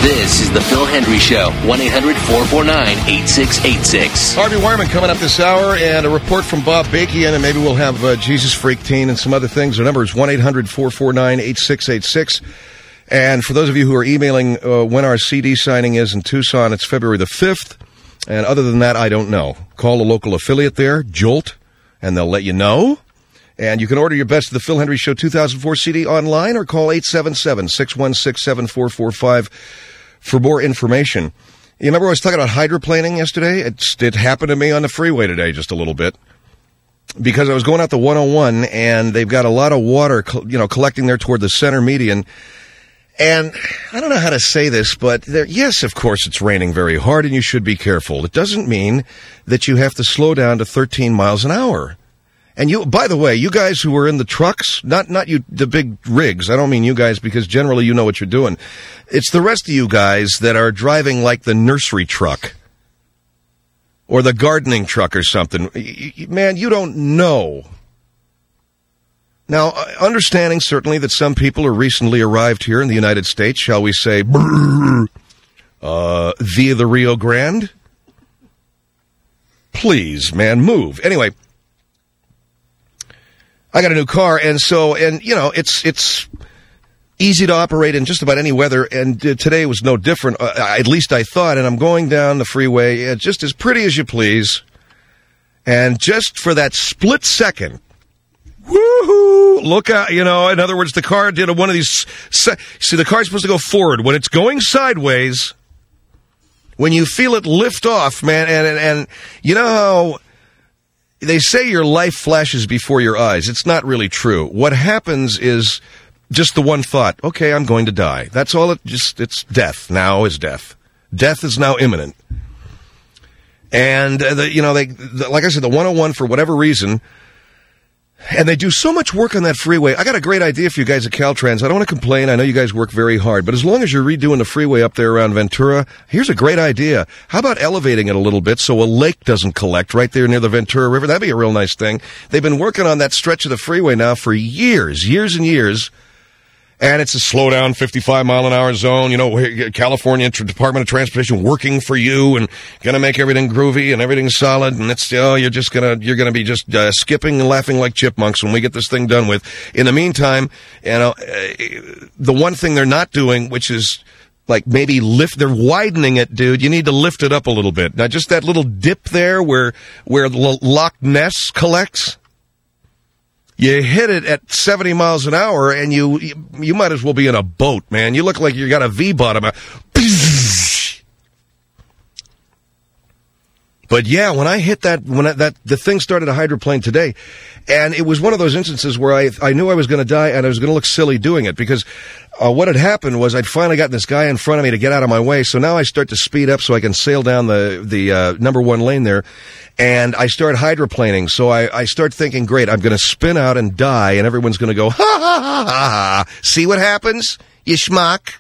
This is the Phil Hendry Show, 1-800-449-8686. Harvey Wireman coming up this hour, and a report from Bob Bakian, and maybe we'll have Jesus Freak Teen and some other things. Our number is 1-800-449-8686. And for those of you who are emailing when our CD signing is in Tucson, it's February the 5th. And other than that, I don't know. Call a local affiliate there, Jolt, and they'll let you know. And you can order your Best of the Phil Hendry Show 2004 CD online or call 877-616-7445 for more information. You remember I was talking about hydroplaning yesterday? It happened to me on the freeway today just a little bit. Because I was going out the 101, and they've got a lot of water, collecting there toward the center median. And I don't know how to say this, but yes, of course, it's raining very hard, and you should be careful. It doesn't mean that you have to slow down to 13 miles an hour. And you, by the way, you guys who are in the trucks, not you, the big rigs. I don't mean you guys because generally you know what you're doing. It's the rest of you guys that are driving like the nursery truck or the gardening truck or something. Man, you don't know. Now, understanding certainly that some people are recently arrived here in the United States, shall we say, via the Rio Grande. Please, man, move. Anyway. I got a new car, and it's easy to operate in just about any weather, and today was no different, at least I thought, and I'm going down the freeway, just as pretty as you please, and just for that split second, woohoo, look out, in other words, the car did one of these, see, the car's supposed to go forward. When it's going sideways, when you feel it lift off, man, and you know how they say your life flashes before your eyes. It's not really true. What happens is just the one thought, okay, I'm going to die. That's all it's death. Now is death. Death is now imminent. And, like I said, the 101, for whatever reason, and they do so much work on that freeway. I got a great idea for you guys at Caltrans. I don't want to complain. I know you guys work very hard. But as long as you're redoing the freeway up there around Ventura, here's a great idea. How about elevating it a little bit so a lake doesn't collect right there near the Ventura River? That'd be a real nice thing. They've been working on that stretch of the freeway now for years and years. And it's a slow down 55-mile-an-hour zone. California Department of Transportation working for you and going to make everything groovy and everything solid. And it's you're going to be just skipping and laughing like chipmunks when we get this thing done with. In the meantime, the one thing they're not doing, which is like maybe they're widening it, dude. You need to lift it up a little bit. Now, just that little dip there where Loch Ness collects. You hit it at 70 miles an hour, and you might as well be in a boat, man. You look like you got a V-bottom. But yeah, when I hit the thing started to hydroplane today, and it was one of those instances where I knew I was going to die, and I was going to look silly doing it, because what had happened was I'd finally gotten this guy in front of me to get out of my way, so now I start to speed up so I can sail down the number one lane there, and I start hydroplaning, so I start thinking, great, I'm going to spin out and die, and everyone's going to go, ha, ha, ha, ha, ha. See what happens, you schmuck?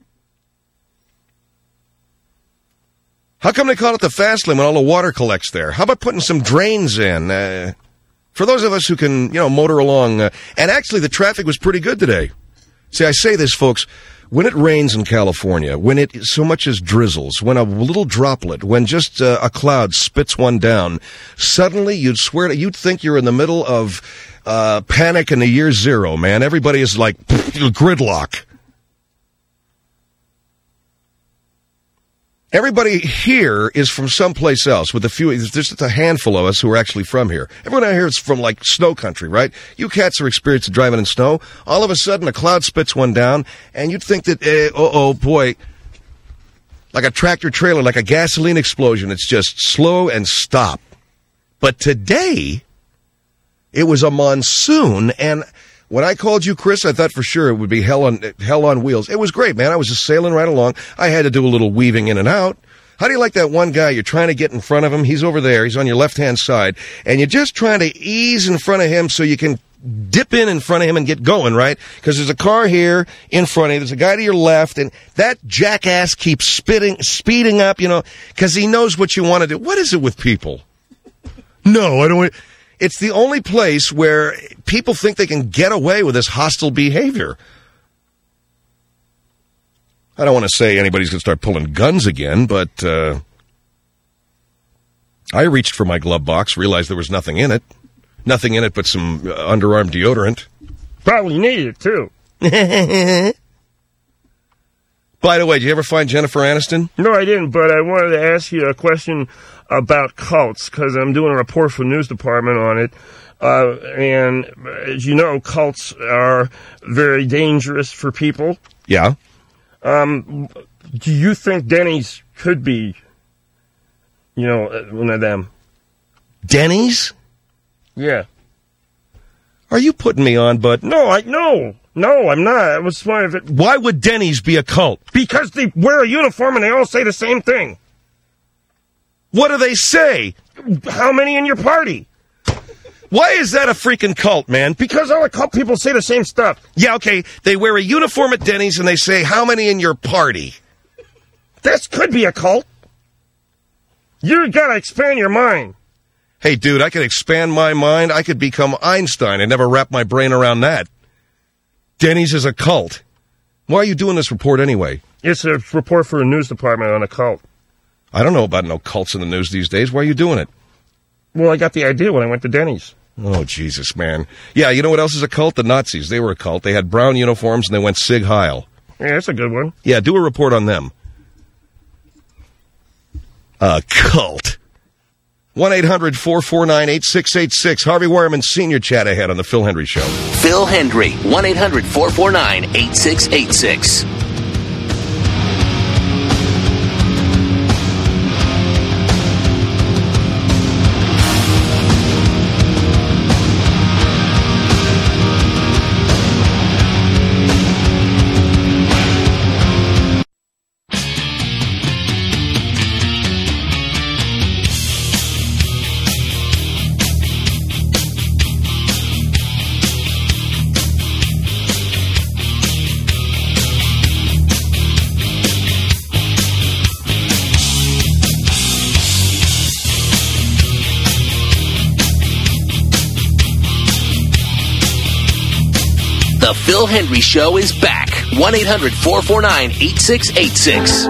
How come they call it the fast lane when all the water collects there? How about putting some drains in? For those of us who can, motor along. And actually, the traffic was pretty good today. See, I say this, folks. When it rains in California, when it so much as drizzles, when a little droplet, when just a cloud spits one down, suddenly you'd think you're in the middle of Panic in the Year Zero, man. Everybody is like gridlock. Everybody here is from someplace else with there's just a handful of us who are actually from here. Everyone out here is from, like, snow country, right? You cats are experienced at driving in snow. All of a sudden, a cloud spits one down, and you'd think that, boy, like a tractor trailer, like a gasoline explosion. It's just slow and stop. But today, it was a monsoon, and when I called you, Chris, I thought for sure it would be hell on wheels. It was great, man. I was just sailing right along. I had to do a little weaving in and out. How do you like that one guy? You're trying to get in front of him. He's over there. He's on your left-hand side. And you're just trying to ease in front of him so you can dip in front of him and get going, right? Because there's a car here in front of you. There's a guy to your left. And that jackass keeps speeding up, because he knows what you want to do. What is it with people? No, I don't. It's the only place where people think they can get away with this hostile behavior. I don't want to say anybody's going to start pulling guns again, but I reached for my glove box, realized there was nothing in it. Nothing in it but some underarm deodorant. Probably needed it, too. By the way, did you ever find Jennifer Aniston? No, I didn't, but I wanted to ask you a question about cults, because I'm doing a report for the news department on it. And as you know, cults are very dangerous for people. Yeah. Do you think Denny's could be, one of them? Denny's? Yeah. Are you putting me on, bud? No, I'm not. I was wondering if it... Why would Denny's be a cult? Because they wear a uniform and they all say the same thing. What do they say? How many in your party? Why is that a freaking cult, man? Because all the cult people say the same stuff. Yeah, okay. They wear a uniform at Denny's and they say, how many in your party? This could be a cult. You gotta expand your mind. Hey, dude, I could expand my mind. I could become Einstein. I never wrapped my brain around that. Denny's is a cult. Why are you doing this report anyway? It's a report for a news department on a cult. I don't know about no cults in the news these days. Why are you doing it? Well, I got the idea when I went to Denny's. Oh, Jesus, man. Yeah, you know what else is a cult? The Nazis. They were a cult. They had brown uniforms and they went Sig Heil. Yeah, that's a good one. Yeah, do a report on them. A cult. 1-800-449-8686. Harvey Wireman Senior Chat ahead on The Phil Hendry Show. Phil Hendry, 1-800-449-8686. The Phil Hendry Show is back. 1-800-449-8686.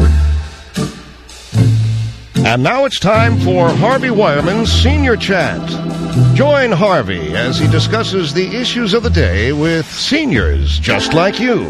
And now it's time for Harvey Wireman's Senior Chat. Join Harvey as he discusses the issues of the day with seniors just like you.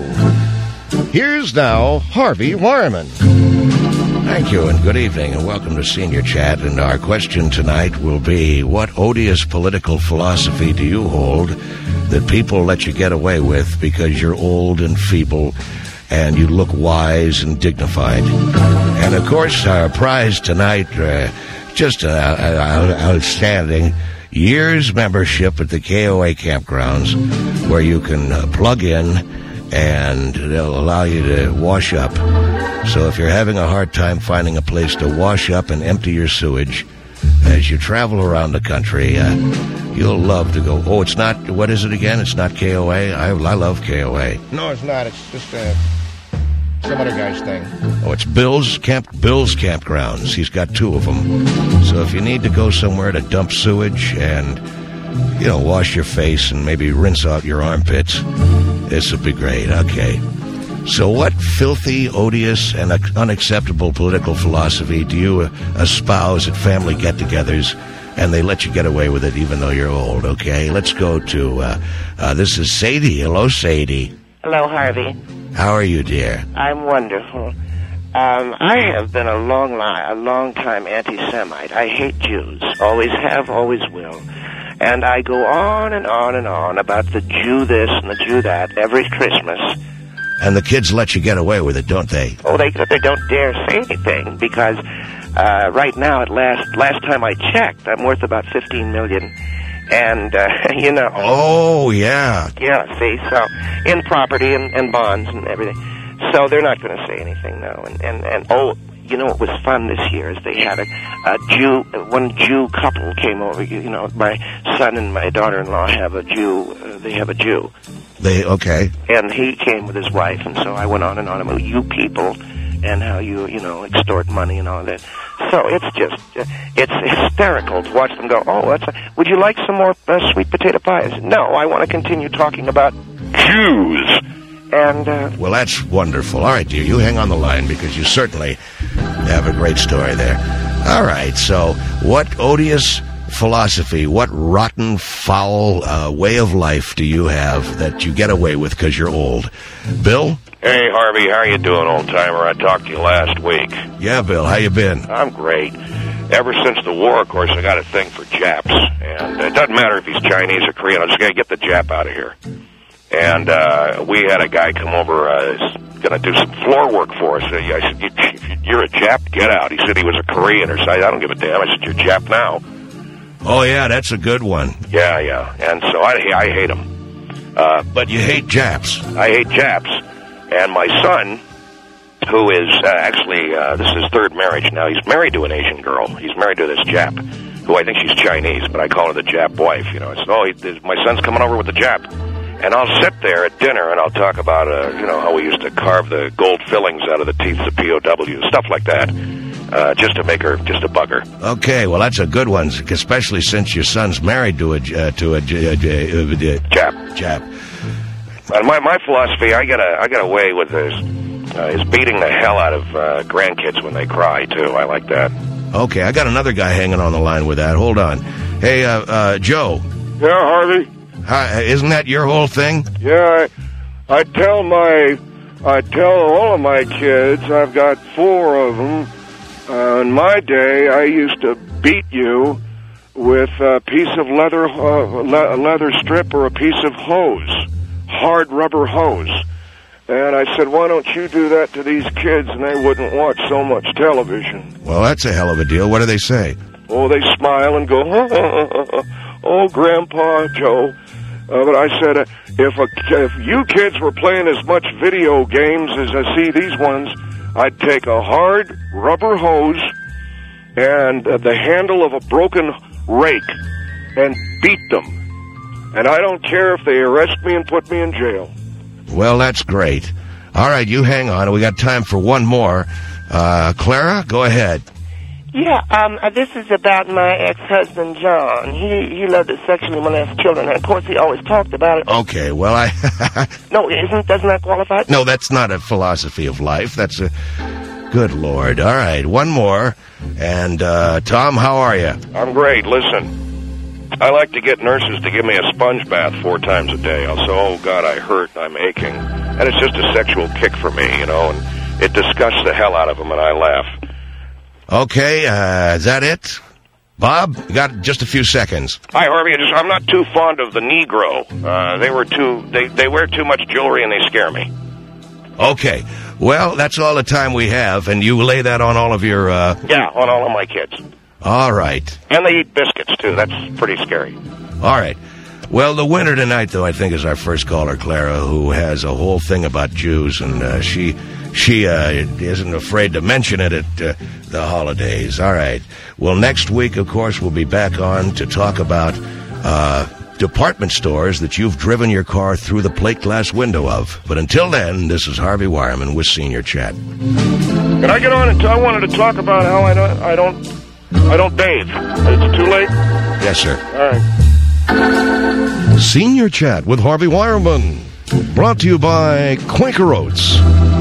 Here's now Harvey Wireman. Thank you, and good evening, and welcome to Senior Chat. And our question tonight will be, what odious political philosophy do you hold that people let you get away with because you're old and feeble and you look wise and dignified? And, of course, our prize tonight, just outstanding, year's membership at the KOA campgrounds, where you can plug in and they'll allow you to wash up. So if you're having a hard time finding a place to wash up and empty your sewage as you travel around the country, you'll love to go. Oh, it's not, what is it again? It's not KOA? I love KOA. No, it's not. It's just some other guy's thing. Oh, it's Bill's Campgrounds. He's got two of them. So if you need to go somewhere to dump sewage and, wash your face and maybe rinse out your armpits, this would be great. Okay. So what filthy, odious, and unacceptable political philosophy do you espouse at family get-togethers, and they let you get away with it even though you're old? Okay, let's go to, this is Sadie. Hello, Sadie. Hello, Harvey. How are you, dear? I'm wonderful. I have been a long time anti-Semite. I hate Jews. Always have, always will. And I go on and on and on about the Jew this and the Jew that every Christmas. And the kids let you get away with it, don't they? Oh, they don't dare say anything because right now, at last time I checked, I'm worth about $15 million. And, Oh, yeah. Yeah, see, so, in property and bonds and everything. So they're not going to say anything now. And what was fun this year is they had one Jew couple came over. My son and my daughter-in-law have a Jew. They have a Jew. Okay. And he came with his wife, and so I went on and on about you people and how you extort money and all that. So it's it's hysterical to watch them go, would you like some more sweet potato pie? I said, no, I want to continue talking about Jews. And Well, that's wonderful. All right, dear, you hang on the line because you certainly have a great story there. All right, so what odious philosophy, what rotten, foul way of life do you have that you get away with because you're old? Bill? Hey, Harvey, how you doing, old-timer? I talked to you last week. Yeah, Bill, how you been? I'm great. Ever since the war, of course, I got a thing for Japs. And it doesn't matter if he's Chinese or Korean. I just got to get the Jap out of here. And we had a guy come over, going to do some floor work for us. I said, if you're a Jap, get out. He said he was a Korean or something. I don't give a damn. I said, you're Jap now. Oh, yeah, that's a good one. Yeah. And so I hate him. But you hate Japs. I hate Japs. And my son, who is actually, this is his third marriage now. He's married to an Asian girl. He's married to this Jap, who I think she's Chinese, but I call her the Jap wife. You know, I said, my son's coming over with the Jap. And I'll sit there at dinner and I'll talk about, how we used to carve the gold fillings out of the teeth of POWs, stuff like that, just to make her just a bugger. Okay, well, that's a good one, especially since your son's married to a Jap. And my philosophy, I get away with is beating the hell out of grandkids when they cry too. I like that. Okay, I got another guy hanging on the line with that. Hold on. Hey, Joe. Yeah, Harvey. Hi, isn't that your whole thing? Yeah, I tell all of my kids. I've got 4 of them. In my day, I used to beat you with a piece of leather strip or a piece of hose. Hard rubber hose. And I said, why don't you do that to these kids, and they wouldn't watch so much television. Well, that's a hell of a deal. What do they say? Oh, they smile and go, oh, Grandpa Joe. But I said, if you kids were playing as much video games as I see these ones, I'd take a hard rubber hose and the handle of a broken rake and beat them. And I don't care if they arrest me and put me in jail. Well, that's great. All right, you hang on. We got time for one more. Clara, go ahead. Yeah, this is about my ex-husband, John. He loved to sexually molest children, and of course he always talked about it. Okay, well, No, doesn't that qualify? No, that's not a philosophy of life. That's a... Good Lord. All right, one more. And, Tom, how are you? I'm great. Listen. I like to get nurses to give me a sponge bath 4 times a day. I'll say, oh, God, I hurt, I'm aching. And it's just a sexual kick for me, and it disgusts the hell out of them, and I laugh. Okay, is that it? Bob, you got just a few seconds. Hi, Harvey. I'm not too fond of the Negro. They wear too much jewelry, and they scare me. Okay. Well, that's all the time we have, and you lay that on all of your... Yeah, on all of my kids. All right. And they eat biscuits, too. That's pretty scary. All right. Well, the winner tonight, though, I think is our first caller, Clara, who has a whole thing about Jews, and she isn't afraid to mention it at the holidays. All right. Well, next week, of course, we'll be back on to talk about department stores that you've driven your car through the plate glass window of. But until then, this is Harvey Wireman with Senior Chat. Can I get on and I wanted to talk about how I don't bathe. It's too late? Yes, sir. All right. Senior Chat with Harvey Wireman. Brought to you by Quaker Oats.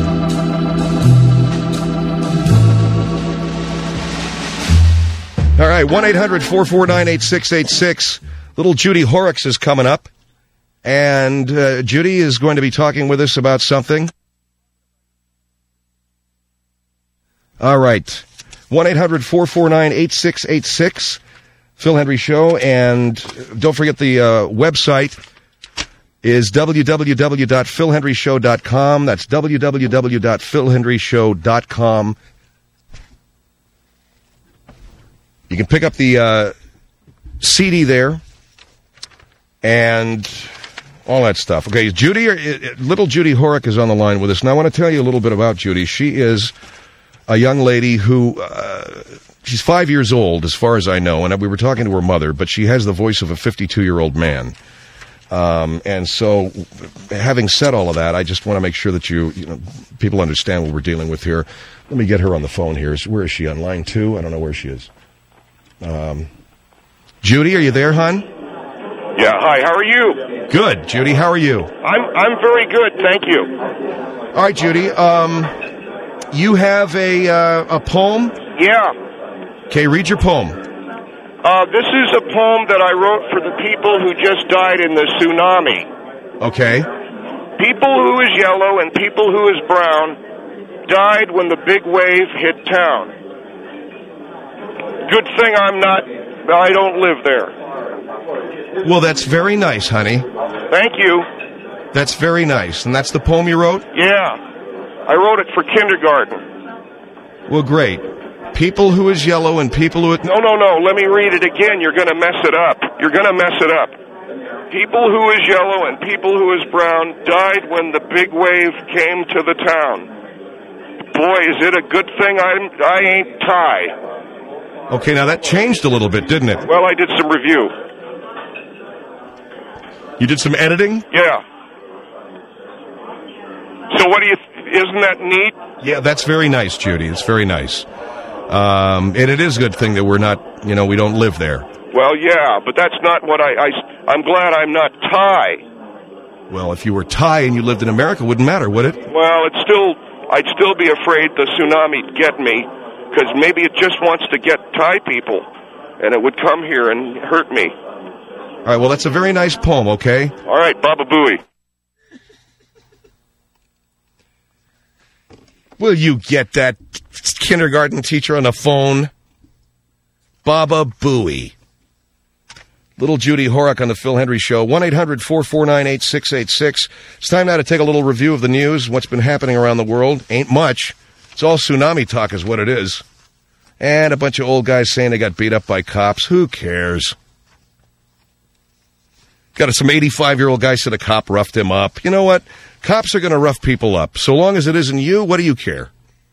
All right, 1-800-449-8686. Little Judy Horrocks is coming up. And Judy is going to be talking with us about something. All right. 1-800-449-8686. Phil Hendrie Show. And don't forget the website is www.philhendrieshow.com. That's www.philhendrieshow.com. You can pick up the CD there and all that stuff. Okay, little Judy Horrock is on the line with us. Now, I want to tell you a little bit about Judy. She is a young lady who, she's 5 years old, as far as I know, and we were talking to her mother, but she has the voice of a 52-year-old man. And so, having said all of that, I just want to make sure that people understand what we're dealing with here. Let me get her on the phone here. Where is she? On line 2? I don't know where she is. Judy, are you there, hon? Yeah, hi, how are you? Good. Judy, how are you? I'm very good, thank you. All right, Judy. You have a poem? Yeah. Okay, read your poem. This is a poem that I wrote for the people who just died in the tsunami. Okay. People who is yellow and people who is brown died when the big wave hit town. Good thing I don't live there. Well, that's very nice, honey. Thank you. That's very nice. And that's the poem you wrote? Yeah. I wrote it for kindergarten. Well, great. People who is yellow and people who... No. Let me read it again. You're going to mess it up. People who is yellow and people who is brown died when the big wave came to the town. Boy, is it a good thing I ain't Thai. Okay, now that changed a little bit, didn't it? Well, I did some review. You did some editing? Yeah. So what do you... Isn't that neat? Yeah, that's very nice, Judy. It's very nice. And it is a good thing that we're not, we don't live there. Well, yeah, but that's not what I'm glad I'm not Thai. Well, if you were Thai and you lived in America, it wouldn't matter, would it? Well, I'd still be afraid the tsunami'd get me, because maybe it just wants to get Thai people, and it would come here and hurt me. All right, well, that's a very nice poem, okay? All right, Baba Booey. Will you get that kindergarten teacher on the phone? Baba Booey. Little Judy Horak on the Phil Hendry Show. 1-800-449-8686. It's time now to take a little review of the news, what's been happening around the world. Ain't much. It's all tsunami talk is what it is. And a bunch of old guys saying they got beat up by cops. Who cares? Got some 85-year-old guy said a cop roughed him up. You know what? Cops are going to rough people up. So long as it isn't you, what do you care?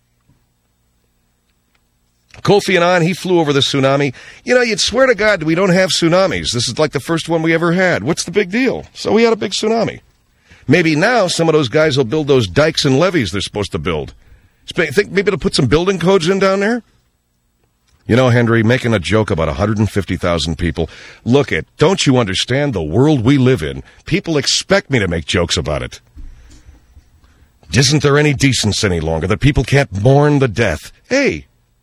Kofi Annan, he flew over the tsunami. You'd swear to God we don't have tsunamis. This is like the first one we ever had. What's the big deal? So we had a big tsunami. Maybe now some of those guys will build those dikes and levees they're supposed to build. Think maybe they'll put some building codes in down there? Henry, making a joke about 150,000 people. Look don't you understand the world we live in? People expect me to make jokes about it. Isn't there any decency any longer that people can't mourn the death? Hey,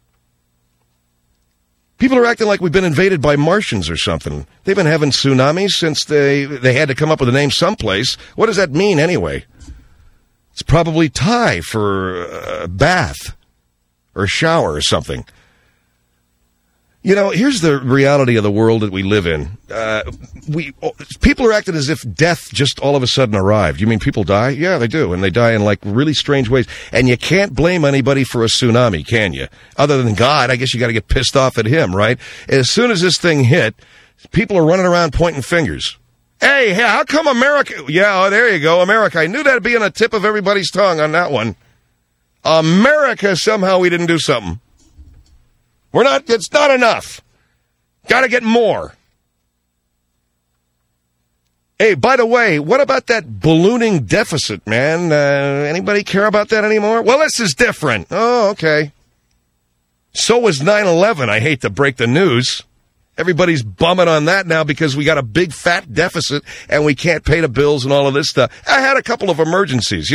people are acting like we've been invaded by Martians or something. They've been having tsunamis since they had to come up with a name someplace. What does that mean anyway? It's probably Thai for bath or shower or something. Here's the reality of the world that we live in. People are acting as if death just all of a sudden arrived. You mean people die? Yeah, they do, and they die in like really strange ways. And you can't blame anybody for a tsunami, can you? Other than God, I guess you got to get pissed off at him, right? As soon as this thing hit, people are running around pointing fingers. Hey, how come America? Yeah, there you go, America. I knew that'd be on the tip of everybody's tongue on that one. America, somehow we didn't do something. It's not enough. Got to get more. Hey, by the way, what about that ballooning deficit, man? Anybody care about that anymore? Well, this is different. Oh, okay. So was 9/11. I hate to break the news. Everybody's bumming on that now because we got a big fat deficit and we can't pay the bills and all of this stuff. I had a couple of emergencies,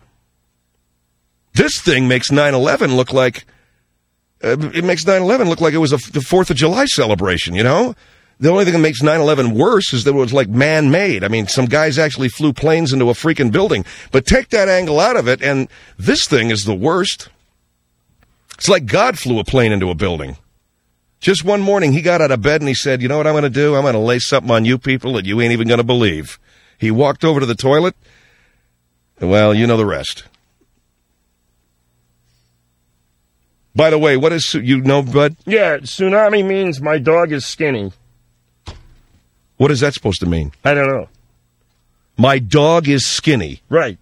This thing makes 9/11 look like... it makes 9/11 look like it was the 4th of July celebration, The only thing that makes 9/11 worse is that it was like man-made. I mean, some guys actually flew planes into a freaking building. But take that angle out of it, and this thing is the worst. It's like God flew a plane into a building. Just one morning, he got out of bed and he said, you know what I'm going to do? I'm going to lay something on you people that you ain't even going to believe. He walked over to the toilet. Well, you know the rest. By the way, what is, Bud? Yeah, tsunami means my dog is skinny. What is that supposed to mean? I don't know. My dog is skinny. Right.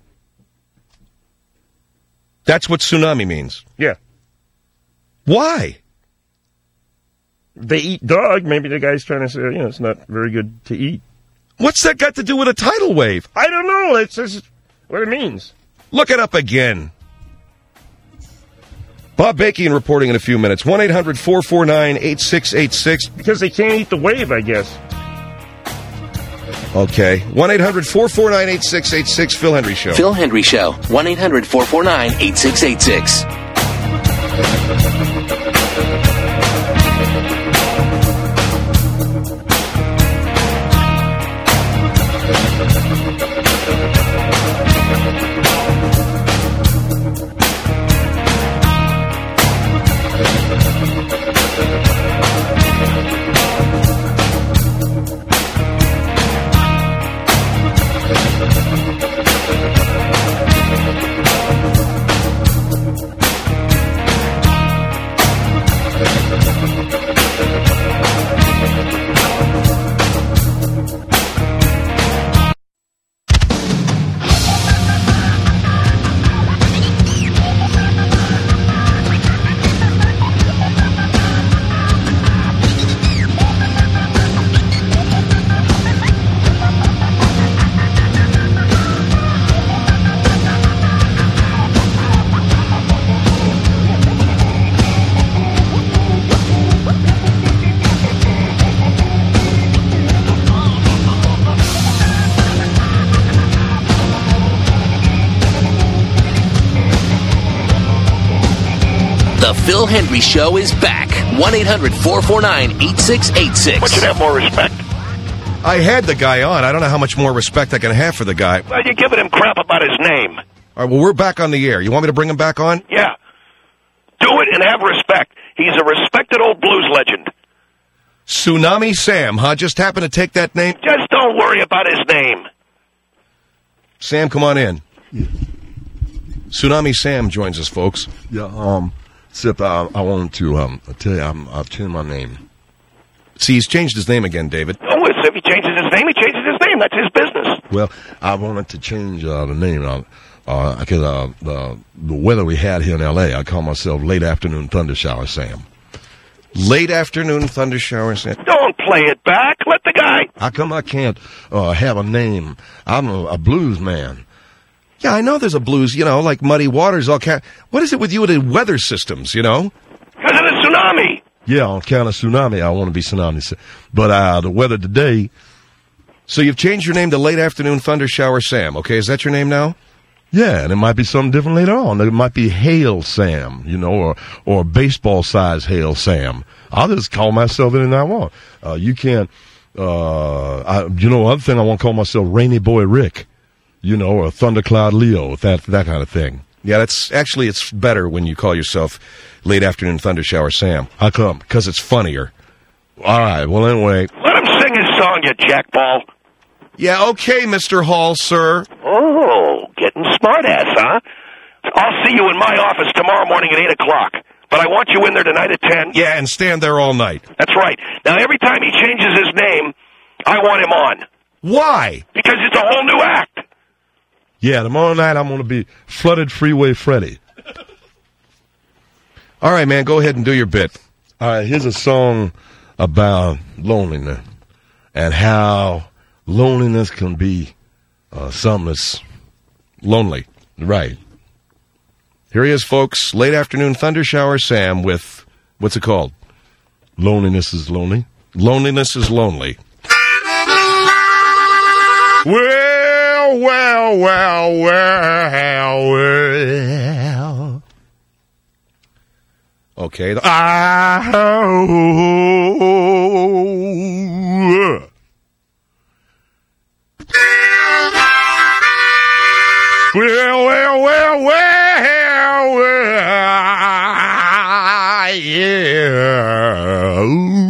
That's what tsunami means. Yeah. Why? They eat dog. Maybe the guy's trying to say, it's not very good to eat. What's that got to do with a tidal wave? I don't know. It's just what it means. Look it up again. Bob Bakian reporting in a few minutes. 1-800-449-8686. Because they can't eat the wave, I guess. Okay. 1-800-449-8686, Phil Hendry Show. Phil Hendry Show. 1-800-449-8686. The Phil Hendry Show is back. 1-800-449-8686. But you'd have more respect. I had the guy on. I don't know how much more respect I can have for the guy. Well, you're giving him crap about his name. All right, well, we're back on the air. You want me to bring him back on? Yeah. Do it and have respect. He's a respected old blues legend. Tsunami Sam, huh? Just happened to take that name? Just don't worry about his name. Sam, come on in. Yeah. Tsunami Sam joins us, folks. Yeah, Sip, I wanted to tell you, I'll change my name. See, he's changed his name again, David. Oh, if he changes his name, he changes his name. That's his business. Well, I wanted to change the name because the weather we had here in L.A., I call myself Late Afternoon Thunder Shower Sam. Late Afternoon Thunder Shower Sam? Don't play it back. Let the guy. How come I can't have a name? I'm a blues man. Yeah, I know there's a blues, like Muddy Waters. What is it with you and the weather systems, Because of the tsunami. Yeah, on account of tsunami, I want to be Tsunami. But the weather today... So you've changed your name to Late Afternoon Thunder Shower Sam, okay? Is that your name now? Yeah, and it might be something different later on. It might be Hail Sam, or baseball-size Hail Sam. I'll just call myself anything I want. You can't... other thing I want to call myself Rainy Boy Rick. Or Thundercloud Leo, that kind of thing. Yeah, it's better when you call yourself Late Afternoon Thunder Shower Sam. How come? Because it's funnier. All right, well, anyway. Let him sing his song, you jackball. Yeah, okay, Mr. Hall, sir. Oh, getting smart-ass, huh? I'll see you in my office tomorrow morning at 8 o'clock. But I want you in there tonight at 10. Yeah, and stand there all night. That's right. Now, every time he changes his name, I want him on. Why? Because it's a whole new act. Yeah, tomorrow night I'm going to be Flooded Freeway Freddy. All right, man, go ahead and do your bit. All right, here's a song about loneliness and how loneliness can be something that's lonely. Right. Here he is, folks. Late Afternoon Thunder Shower Sam with, what's it called? Loneliness is Lonely. Loneliness is Lonely. Well. Okay. Yeah.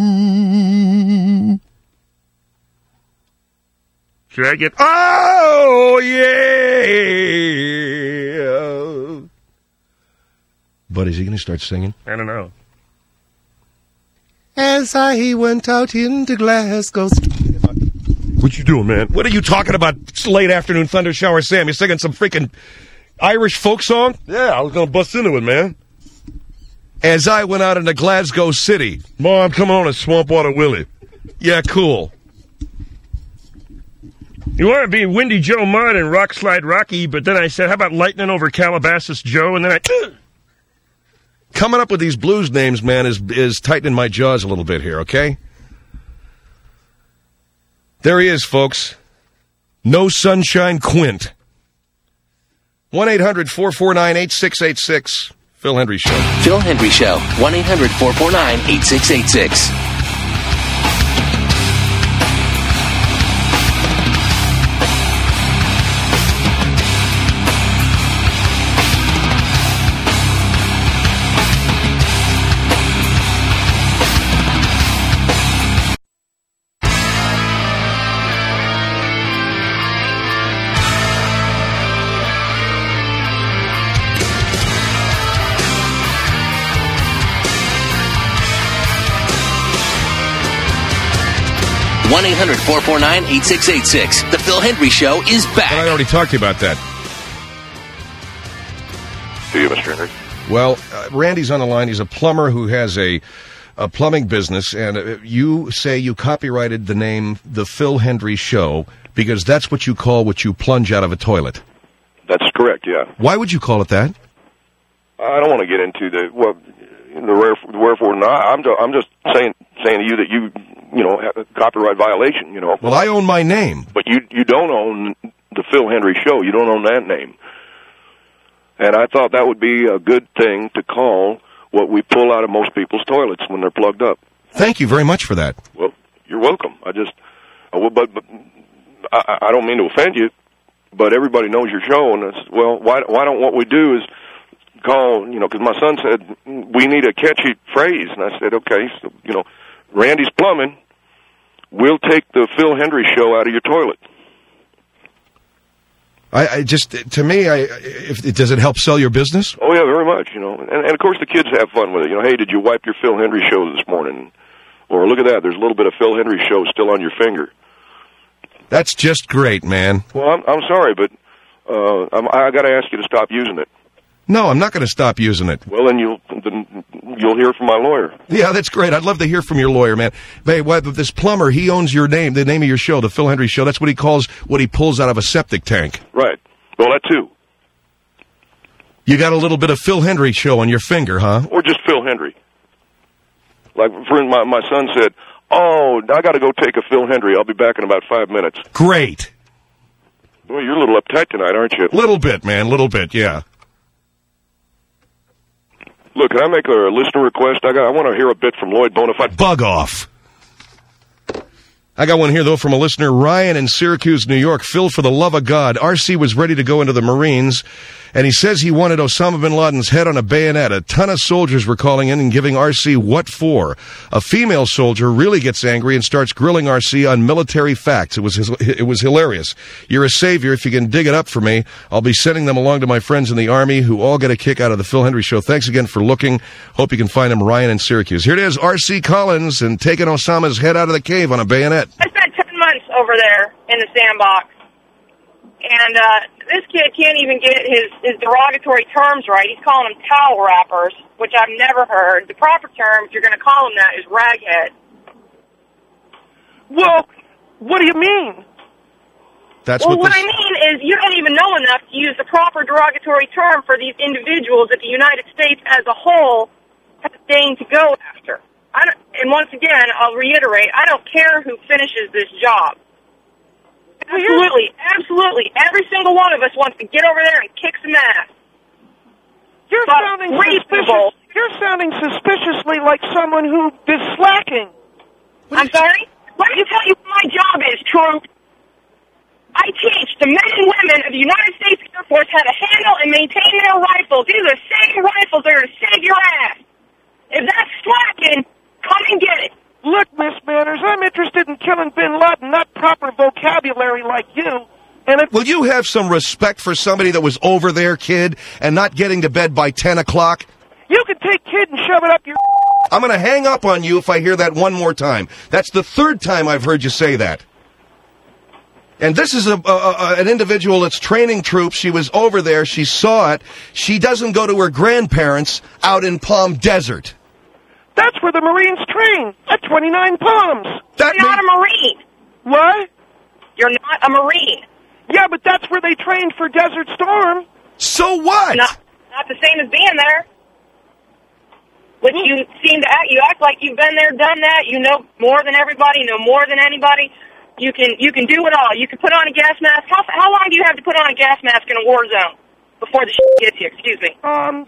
Should I get... Oh, yeah. But is he going to start singing? I don't know. As he went out into Glasgow. What you doing, man? What are you talking about, Late Afternoon Thunder Shower Sam? You're singing some freaking Irish folk song? Yeah, I was going to bust into it, man. As I went out into Glasgow City. Boy, I'm coming on a Swampwater Willie. Yeah, cool. You want to be Windy Joe Mudd and Rock Slide Rocky, but then I said, how about Lightning over Calabasas Joe? And then I... Coming up with these blues names, man, is tightening my jaws a little bit here, okay? There he is, folks. No Sunshine Quint. 1-800-449-8686. Phil Hendry Show. Phil Hendry Show. 1-800-449-8686. One 1-800-449-8686. The Phil Hendry Show is back. And I already talked to you about that. Do you, Mr. Hendry? Well, Randy's on the line. He's a plumber who has a plumbing business, and you say you copyrighted the name The Phil Hendry Show because that's what you call what you plunge out of a toilet. That's correct, yeah. Why would you call it that? I don't want to get into the wherefore not. I'm just saying to you that you have a copyright violation, Well, I own my name. But you don't own the Phil Hendry Show. You don't own that name. And I thought that would be a good thing to call what we pull out of most people's toilets when they're plugged up. Thank you very much for that. Well, you're welcome. But I don't mean to offend you, but everybody knows your show, and it's, well, why don't what we do is call, because my son said, we need a catchy phrase, and I said, okay, so, Randy's Plumbing, we'll take the Phil Hendry Show out of your toilet. Does it help sell your business? Oh, yeah, very much, and of course the kids have fun with it. Hey, did you wipe your Phil Hendry Show this morning? Or look at that, there's a little bit of Phil Hendry Show still on your finger. That's just great, man. Well, I'm sorry, but I got to ask you to stop using it. No, I'm not going to stop using it. Well, then you'll hear from my lawyer. Yeah, that's great. I'd love to hear from your lawyer, man. Hey, this plumber, he owns your name, the name of your show, the Phil Hendry Show. That's what he calls what he pulls out of a septic tank. Right. Well, that too. You got a little bit of Phil Hendry Show on your finger, huh? Or just Phil Hendry. Like, my son said, oh, I got to go take a Phil Hendry. I'll be back in about 5 minutes. Great. Well, you're a little uptight tonight, aren't you? Little bit, man. Little bit, yeah. Look, can I make a listener request? I want to hear a bit from Lloyd Bonafide. Bug off. I got one here, though, from a listener, Ryan in Syracuse, New York. Phil, for the love of God, RC was ready to go into the Marines, and he says he wanted Osama bin Laden's head on a bayonet. A ton of soldiers were calling in and giving RC what for. A female soldier really gets angry and starts grilling RC on military facts. It was hilarious. You're a savior. If you can dig it up for me, I'll be sending them along to my friends in the Army who all get a kick out of the Phil Hendry Show. Thanks again for looking. Hope you can find him, Ryan in Syracuse. Here it is, RC Collins, and taking Osama's head out of the cave on a bayonet. I spent 10 months over there in the sandbox, and this kid can't even get his derogatory terms right. He's calling them towel wrappers, which I've never heard. The proper term, if you're going to call them that, is raghead. Well, what do you mean? What I mean is you don't even know enough to use the proper derogatory term for these individuals that the United States as a whole has deigned to go after. And once again, I'll reiterate, I don't care who finishes this job. Absolutely, absolutely. Every single one of us wants to get over there and kick some ass. You're sounding suspiciously like someone who is slacking. I'm sorry? Let me tell you what my job is, Trump. I teach the men and women of the United States Air Force how to handle and maintain their rifles. These are the same rifles that are to save your ass. If that's slacking, come and get it. Look, Miss Manners, I'm interested in killing bin Laden, not proper vocabulary like you. Will you have some respect for somebody that was over there, kid, and not getting to bed by 10 o'clock? You can take kid and shove it up your... I'm going to hang up on you if I hear that one more time. That's the third time I've heard you say that. And this is an individual that's training troops. She was over there. She saw it. She doesn't go to her grandparents out in Palm Desert. That's where the Marines train, at 29 Palms. You're not a Marine. What? You're not a Marine. Yeah, but that's where they trained for Desert Storm. So what? Not the same as being there. Which you seem to act, you act like you've been there, done that, you know more than everybody, you know more than anybody. You can do it all. You can put on a gas mask. How long do you have to put on a gas mask in a war zone before the gets you? Excuse me.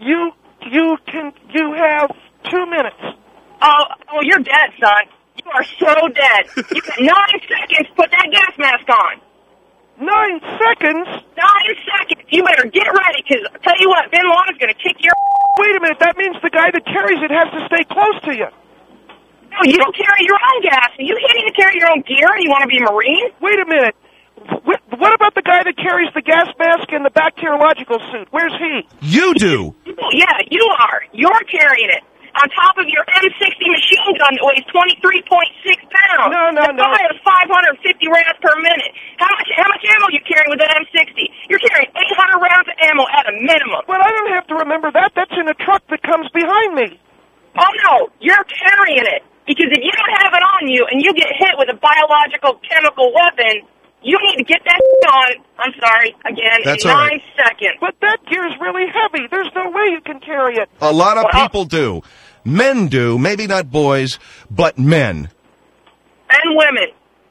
You have 2 minutes. Oh, you're dead, son. You are so dead. You got 9 seconds to put that gas mask on. 9 seconds? 9 seconds. You better get ready, because I'll tell you what, Bin Laden's going to kick your... Wait a minute, that means the guy that carries it has to stay close to you. No, you don't carry your own gas. You can't even carry your own gear, and you want to be a Marine? Wait a minute. What about the guy that carries the gas mask and the bacteriological suit? Where's he? You do. Yeah, you are. You're carrying it. On top of your M60 machine gun that weighs 23.6 pounds. No. The fire is 550 rounds per minute. How much ammo you carrying with that M60? You're carrying 800 rounds of ammo at a minimum. Well, I don't have to remember that. That's in a truck that comes behind me. Oh, no. You're carrying it. Because if you don't have it on you and you get hit with a biological chemical weapon, you need to get that on, I'm sorry, again, That's in 9 right. seconds. But that gear's really heavy. There's no way you can carry it. A lot of people do. Men do, maybe not boys, but men. And women.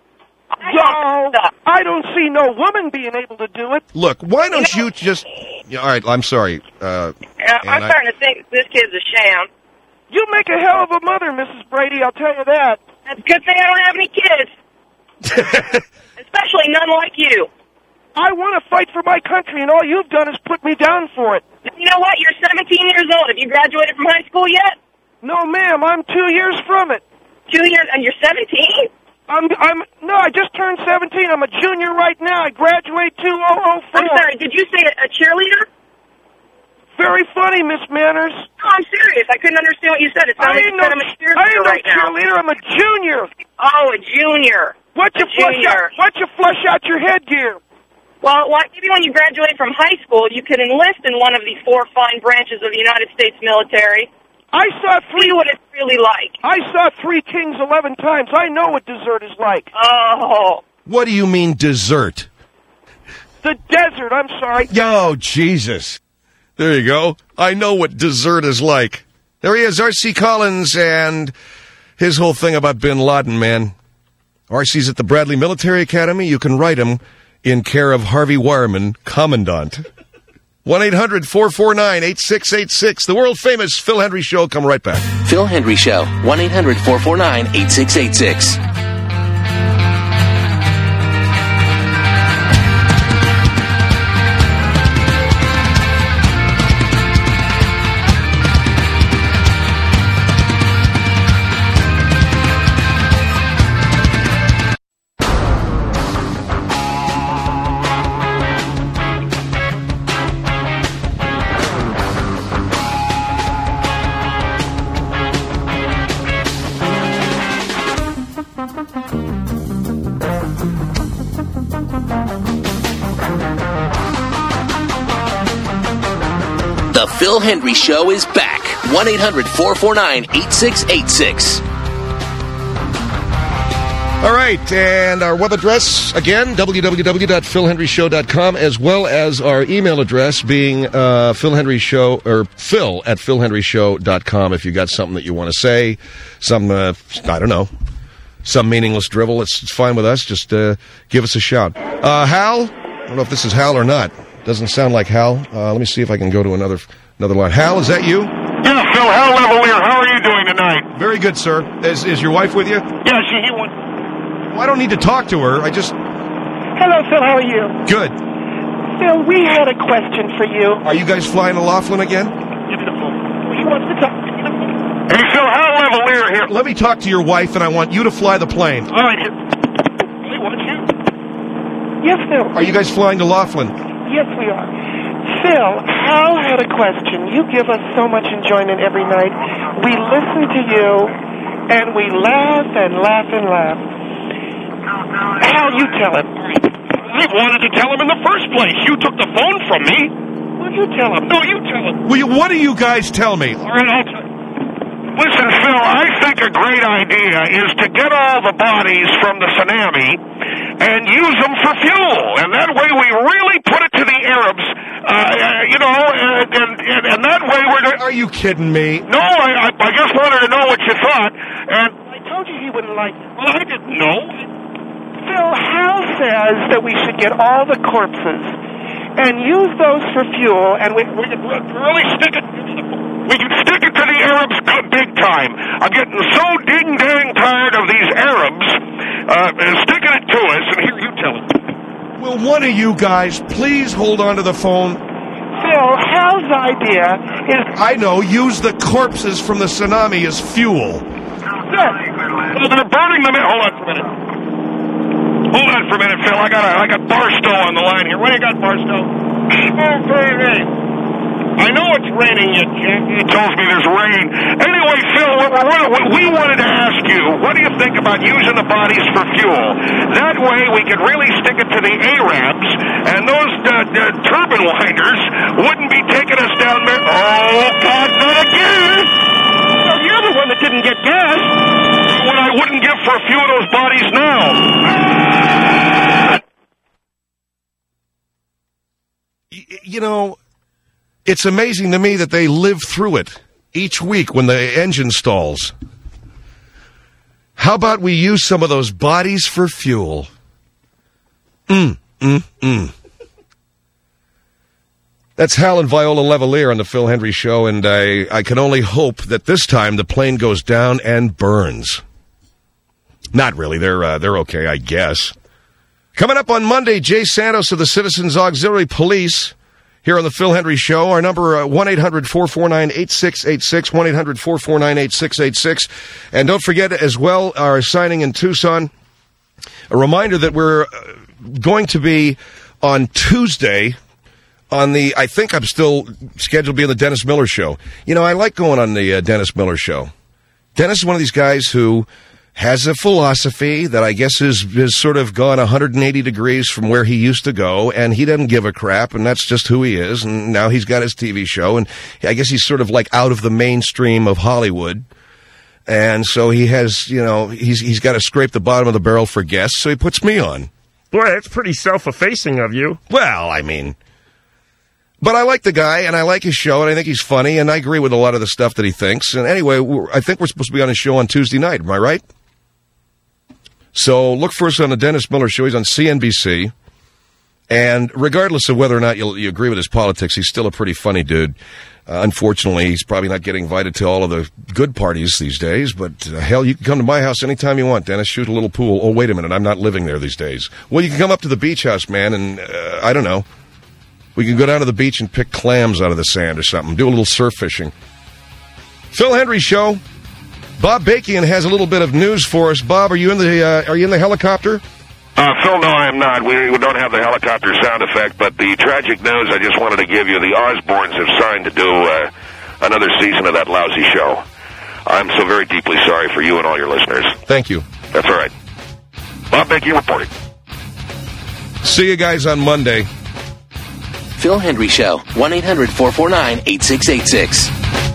I don't see no woman being able to do it. Look, why don't you just... Yeah, all right, I'm sorry. I'm starting to think this kid's a sham. You make a hell of a mother, Mrs. Brady, I'll tell you that. That's a good thing I don't have any kids. Especially none like you. I want to fight for my country, and all you've done is put me down for it. You know what? You're 17 years old. Have you graduated from high school yet? No, ma'am. I'm 2 years from it. 2 years, and you're 17? No, I just turned 17. I'm a junior right now. I graduate 2004. I'm sorry, did you say a cheerleader? Very funny, Miss Manners. No, I'm serious. I couldn't understand what you said. It sounded like you said I'm a cheerleader right now. Cheerleader. I'm a junior. Oh, a junior. Why don't you flush out your headgear? Well, maybe when you graduate from high school, you could enlist in one of these 4 fine branches of the United States military. I saw 3... See what it's really like. I saw 3 Kings 11 times. I know what dessert is like. Oh. What do you mean, dessert? The desert, I'm sorry. Oh, Jesus. There you go. I know what dessert is like. There he is, R.C. Collins, and his whole thing about Bin Laden, man. R.C.'s at the Bradley Military Academy. You can write him in care of Harvey Wireman, Commandant. 1-800-449-8686. The world-famous Phil Hendry Show. Come right back. Phil Hendry Show. 1-800-449-8686. The Phil Hendry Show is back. 1-800-449-8686. All right, and our web address, again, www.philhenryshow.com, as well as our email address being philhenryshow, or phil@philhenryshow.com if you got something that you want to say, some, I don't know, some meaningless drivel. It's fine with us. Just give us a shout. Hal? I don't know if this is Hal or not. Doesn't sound like Hal. Let me see if I can go to another line. Hal, is that you? Yeah, Phil, Hal Levalier. How are you doing tonight? Very good, sir. Is your wife with you? Yeah, he wants... Well, I don't need to talk to her. Hello, Phil. How are you? Good. Phil, we had a question for you. Are you guys flying to Laughlin again? Give me the phone. He wants to talk to you. Hey, Phil, Hal Levalier here. Let me talk to your wife, and I want you to fly the plane. All right. He wants you. Yes, Phil. Are you guys flying to Laughlin? Yes, we are. Phil, Hal had a question. You give us so much enjoyment every night. We listen to you, and we laugh and laugh and laugh. Hal, you tell him. I wanted to tell him in the first place. You took the phone from me. Well, you tell him. No, you tell him. What do you guys tell me? All right, I'll tell you. Listen, Phil, I think a great idea is to get all the bodies from the tsunami and use them for fuel. And that way we really put it to the Arabs, and that way we're... Are you kidding me? No, I just wanted to know what you thought. And I told you he wouldn't like it. Well, I didn't know. Phil, Hal says that we should get all the corpses and use those for fuel, and we can really stick it. We can stick it to the Arabs big time. I'm getting so ding-dang tired of these Arabs sticking it to us, and here, you tell us. Will one of you guys please hold on to the phone? Phil, Hal's idea is... I know, use the corpses from the tsunami as fuel. Yes. Well, they're burning them in... Hold on for a minute. Hold on for a minute, Phil. I got Barstow on the line here. What do you got, Barstow? Oh, baby. I know it's raining yet, Jack. It tells me there's rain. Anyway, Phil, what we wanted to ask you, what do you think about using the bodies for fuel? That way we could really stick it to the Arabs, and those turbine winders wouldn't be taking us down there. Oh, God, not again! Well, you're the one that didn't get gas. What I wouldn't give for a few of those bodies now. You know... It's amazing to me that they live through it each week when the engine stalls. How about we use some of those bodies for fuel? That's Hal and Viola Levalier on the Phil Hendry Show, and I can only hope that this time the plane goes down and burns. Not really. They're okay, I guess. Coming up on Monday, Jay Santos of the Citizens Auxiliary Police. Here on the Phil Hendry Show, our number 1-800-449-8686, 1-800-449-8686. And don't forget as well, our signing in Tucson, a reminder that we're going to be on Tuesday on the, I think I'm still scheduled to be on the Dennis Miller Show. You know, I like going on the Dennis Miller Show. Dennis is one of these guys who has a philosophy that I guess has sort of gone 180 degrees from where he used to go, and he doesn't give a crap, and that's just who he is, and now he's got his TV show, and I guess he's sort of like out of the mainstream of Hollywood, and so he has, you know, he's got to scrape the bottom of the barrel for guests, so he puts me on. Boy, that's pretty self-effacing of you. Well, I mean... But I like the guy, and I like his show, and I think he's funny, and I agree with a lot of the stuff that he thinks, and anyway, I think we're supposed to be on his show on Tuesday night, am I right? So look for us on the Dennis Miller Show. He's on CNBC. And regardless of whether or not you agree with his politics, he's still a pretty funny dude. Unfortunately, he's probably not getting invited to all of the good parties these days. But hell, you can come to my house anytime you want, Dennis. Shoot a little pool. Oh, wait a minute. I'm not living there these days. Well, you can come up to the beach house, man, and I don't know. We can go down to the beach and pick clams out of the sand or something. Do a little surf fishing. Phil Hendry Show. Bob Bakian has a little bit of news for us. Bob, are you in the helicopter? Phil, no, I am not. We don't have the helicopter sound effect, but the tragic news I just wanted to give you, the Osbournes have signed to do another season of that lousy show. I'm so very deeply sorry for you and all your listeners. Thank you. That's all right. Bob Bakian reporting. See you guys on Monday. Phil Hendry Show, 1-800-449-8686.